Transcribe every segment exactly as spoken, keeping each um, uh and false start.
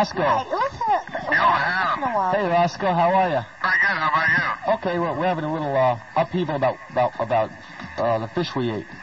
Roscoe. Hey, listen. Yo, Adam. Hey, Roscoe, how are you? Pretty good. How about you? Okay, well, we're having a little uh, upheaval about about about uh, the fish we ate.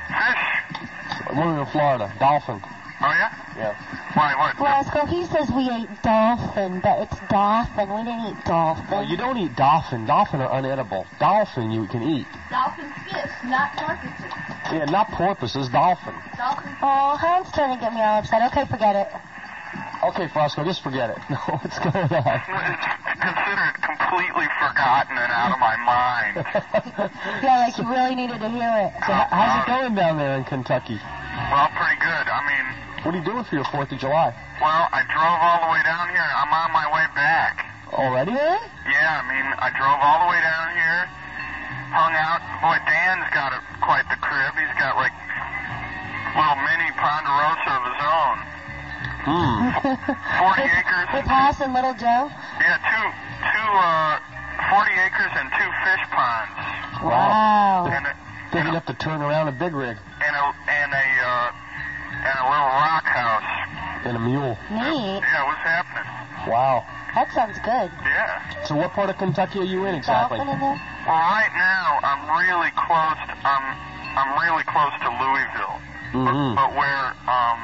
Fish? When we were in Florida, dolphin. Oh, yeah? Yeah. Why, what? Roscoe, he says we ate dolphin, but it's dolphin. We didn't eat dolphin. Well, you don't eat dolphin. Dolphin are unedible. Dolphin you can eat. Dolphin fish, not porpoises. Yeah, not porpoises, dolphin. Dolphin. Oh, Hans trying to get me all upset. Okay, forget it. Okay, Roscoe, just forget it. No, what's going on? Consider it completely forgotten and out of my mind. Yeah, like you really needed to hear it. So h- how's it going down there in Kentucky? Well, pretty good. I mean, What are you doing for your fourth of July? well, I drove all the way down here. I'm on my way back. Already? Yeah, I mean, I drove all the way down here, hung out. Boy, Dan's got a, quite the crib. He's got, like, little mini Ponderosa of his own. Hmm. forty acres. With Haas and Little Joe? Yeah, two, two, uh, forty acres and two fish ponds. Wow. And a, Big enough to turn around a big rig. and a, and a, uh, and a little rock house. And a mule. Neat. Yeah, what's happening? Wow. That sounds good. Yeah. So what part of Kentucky are you in exactly? Dolphin in there? Well, right now, I'm really close, to, I'm, I'm really close to Louisville. Mm-hmm. But where, um,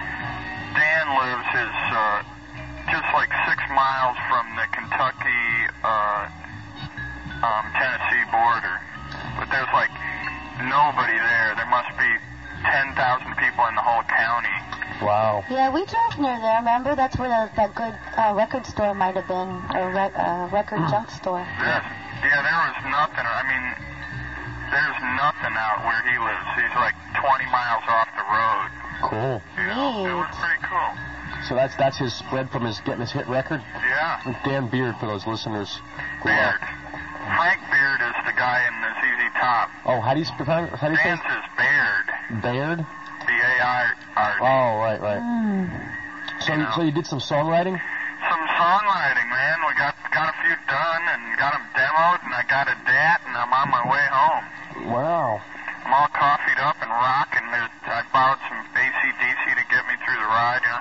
Dan lives is, uh, just like six miles from the Kentucky, uh, um, Tennessee border. But there's like nobody there. There must be ten thousand people in the whole county. Wow. Yeah, we drove near there, remember? That's where the, that good uh, record store might have been, or re- uh, record junk store. Yeah, yeah, there was nothing. I mean, there's nothing out where he lives. He's like twenty miles off the road. Cool. You know, it was Neat. pretty cool. So that's that's his spread from his getting his hit record? Yeah, With Dan Beard for those listeners. who Beard. are- Frank Beard is the guy in the Z Z Top. Oh, how do you sp- how do you say Dan's is Baird. Baird? B A I R D. Oh, right, right. Mm. So you, so you did some songwriting? Some songwriting, man. We got got a few done and got them demoed, and I got a dat, and I'm on my way home. Wow. I'm all coffeed up and rocking. There's, I borrowed some A C D C to get me through the ride, you know.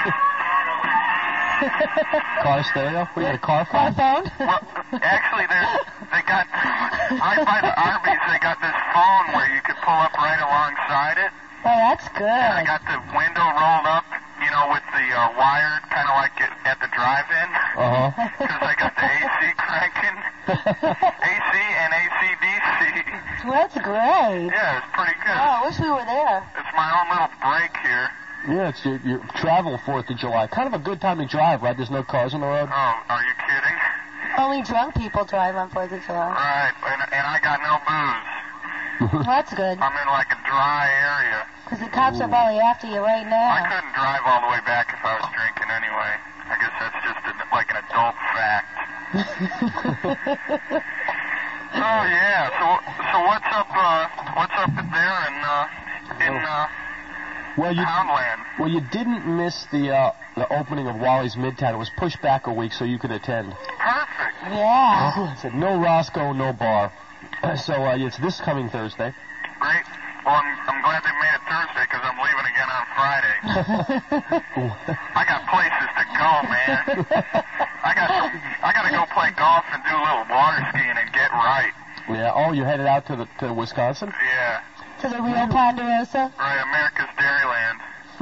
Car stereo? We got a car Car phone? phone? Well, actually, there's, they got, right by the Arby's, they got this phone where you could pull up right alongside it. Oh, that's And I good. got the window rolled up, you know, with the uh, wire, kind of like it, at the drive-in. Uh-huh. Because I got the A C cranking. A C and A C D C. Well, that's great. Yeah, it's pretty good. Oh, I wish we were there. It's my own little break here. Yeah, it's your, your travel fourth of July. Kind of a good time to drive, right? There's no cars on the road. Oh, are you kidding? Only drunk people drive on fourth of July. Right, and, and I got no booze. Well, that's good. I'm in like a dry area. Because the cops are probably after you right I now. couldn't drive all the way back if I was drinking anyway. I guess that's just an, like an adult fact. Oh yeah. So so what's up? Uh, what's up there in uh, in uh, Well, you Poundland? well you didn't miss the uh, the opening of Wally's Midtown. It was pushed back a week so you could attend. Perfect. Yeah. I said no Roscoe, no bar. So uh, it's this coming Thursday. Great. Well, I'm, I'm glad they made it Thursday because I'm leaving again on Friday. I got places to go, man. I got I got to go play golf and do a little water skiing and get right. Yeah. Oh, you headed out to the to Wisconsin? Yeah. To the real Ponderosa. Right, America's Dairyland.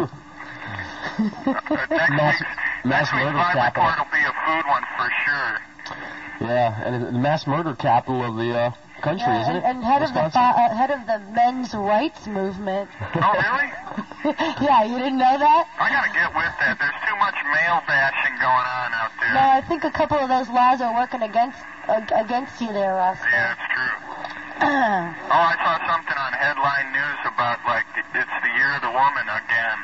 uh, next Mass- week, mass next week's murder live capital. report will be a food one for sure. Yeah, and it's the mass murder capital of the uh, country, Yeah, isn't and, it? and head of the Wisconsin? fa- uh, head of the men's rights movement. Oh, really? Yeah, you didn't know that? I gotta get with that. There's too much male bashing going on out there. No, I think a couple of those laws are working against uh, against you there, Roscoe. Yeah, it's true. Oh, I saw something on headline news about, like, it's the year of the woman again.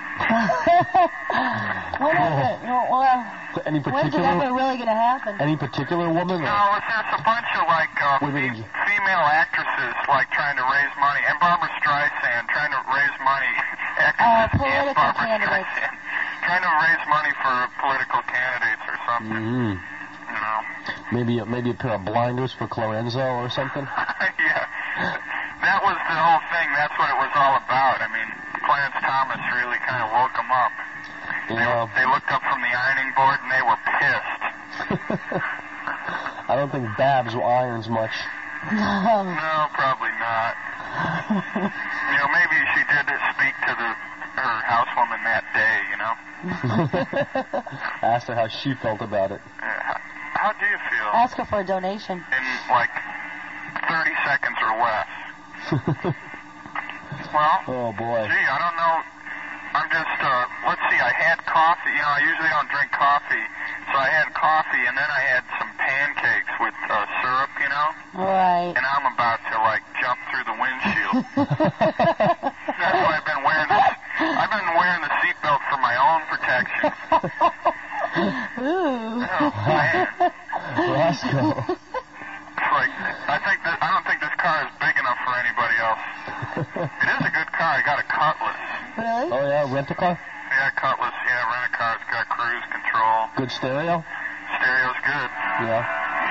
When is it? Well, Any when's it particular ever really going to happen? any particular woman? No, Or? it's just a bunch of, like, uh, Women. fe- female actresses, like, trying to raise money, and Barbara Streisand trying to raise money. Actresses Uh, and political Barbara candidates. Streisand trying to raise money for political candidates or something. Mm. You know. Maybe a, maybe a pair of blinders for Clorenzo or something. Yeah. That was the whole thing. That's what it was all about. I mean, Clarence Thomas really kind of woke him up. Yeah. They looked up from the ironing board and they were pissed. I don't think Babs irons much. No. No, probably not. You know, maybe she did speak to the her housewoman that day, you know? Asked her how she felt about it. Yeah. How, how do you feel? Ask her for a donation. In like thirty seconds or less. Well, Oh, boy. gee, I don't know. I'm just, uh, let's see, I had coffee. You know, I usually don't drink coffee. So I had coffee, and then I had some pancakes with uh, syrup, you know? Right. And I'm about to, like, jump through the windshield. That's why I've been wearing this. I've been wearing the seatbelt for my own protection. Ooh. Oh, man. Roscoe. It's like, I think that, I don't think this car is big enough for anybody else. It is a good car. I got a Cutlass. Really? Oh, yeah, rent-a-car? Yeah, Cutlass. Yeah, rent a car. It's got cruise control. Good stereo? Stereo's good. Yeah.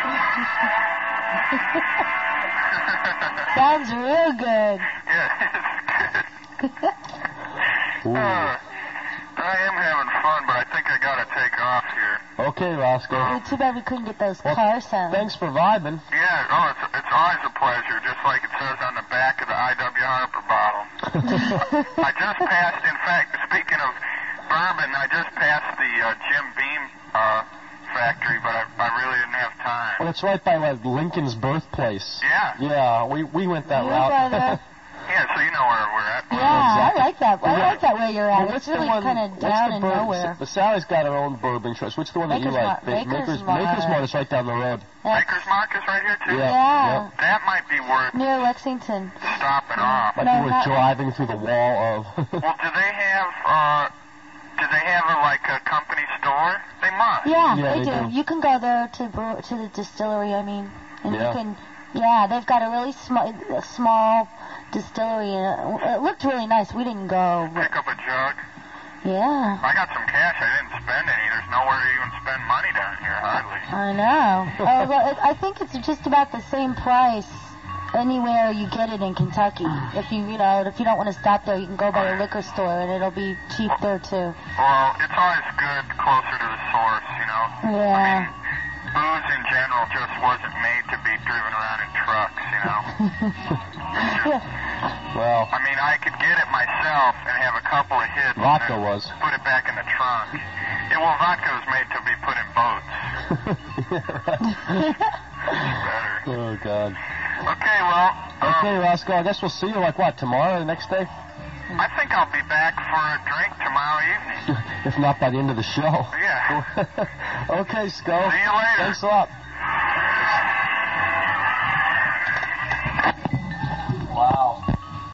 Sounds real good. Yeah, it's good. Ooh. Uh, I am having fun, but I think I gotta take off here. Okay, Roscoe. It's too bad we couldn't get those Well, car sounds. Thanks for vibing. Yeah, oh, it's, it's always a pleasure, just like it says on the back of the I W Harper bottle. I just passed, in fact, speaking of bourbon, I just passed the uh, Jim Beam uh, factory, but I, I really didn't have time. Well, it's right by like Lincoln's birthplace. Yeah, Yeah, we, we went that You route. went there? yeah, so you know where we're at. Yeah, Exactly. I like that. I Yeah. like that where you're Well, at. what's It's the really one- kind of what's down the in bourbon- nowhere. S- Sally's got her own bourbon choice. Which the one that Maker's you like? Mark- Ba- Maker's Maker's Mark. Mark is right down the road. Maker's Mark is right here, too? Yeah. Yeah. That might be worth Near Lexington. stopping off. Like No, you were not- driving through the wall of. Well, do they have, uh, do they have a, like, a company store? They must. Yeah, Yeah, they, they do. do. You can go there to brew, to the distillery. I mean, and Yeah. you can. Yeah, they've got a really small, a small distillery, and it, it looked really nice. We didn't go, but Pick up a jug. yeah, I got some cash. I didn't spend any. There's nowhere to even spend money down here, hardly. I know. Oh, well, it, I think it's just about the same price anywhere you get it in Kentucky. If you, you know, if you don't want to stop there, you can go by a liquor store, and it'll be cheap there too. Well, it's always good closer to the source, you know. Yeah. Booze in general just wasn't made to be driven around in trucks, you know. Well, I mean, I could get it myself and have a couple of hits vodka and then was. put it back in the trunk. Yeah, well, vodka was made to be put in boats. Better. Oh God. Okay, well, um, Okay, Roscoe. I guess we'll see you like what tomorrow, the next day, I think I'll be back for a drink tomorrow evening. if not by the end of the show. Yeah. Okay, Sco. See you later. Thanks a lot.